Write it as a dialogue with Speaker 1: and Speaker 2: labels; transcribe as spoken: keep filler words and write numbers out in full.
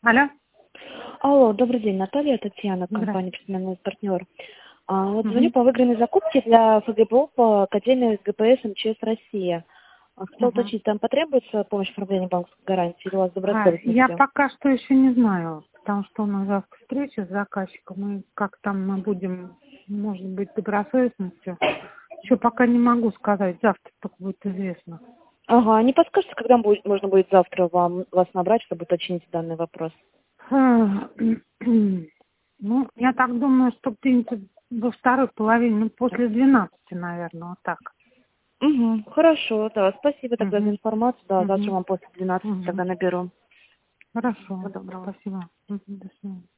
Speaker 1: Алло.
Speaker 2: Алло, добрый день, Наталья, Татьяна, компания «Персональный партнер». А, вот звоню по выигранной закупке для ФГБО по Академии ГПС МЧС Россия. А, Хотела
Speaker 1: Ага.
Speaker 2: уточнить, там потребуется помощь в оформлении банковской гарантии или у вас
Speaker 1: А,
Speaker 2: добросовестностью?
Speaker 1: я пока что еще не знаю, потому что у нас завтра встреча с заказчиком, и как там мы будем, может быть, добросовестностью. Еще пока не могу сказать, завтра только будет известно.
Speaker 2: Ага, не подскажете, когда будет, можно будет завтра вам, вас набрать, чтобы уточнить данный вопрос?
Speaker 1: А, Ну, я так думаю, что где-нибудь во второй половине, ну, после двенадцати, наверное, вот так.
Speaker 2: Угу, хорошо, да, спасибо тогда за
Speaker 1: Угу.
Speaker 2: информацию, да, завтра
Speaker 1: Угу.
Speaker 2: вам после двенадцати
Speaker 1: Угу.
Speaker 2: тогда наберу.
Speaker 1: Хорошо,
Speaker 2: Всего доброго.
Speaker 1: спасибо. Мгм, до свидания.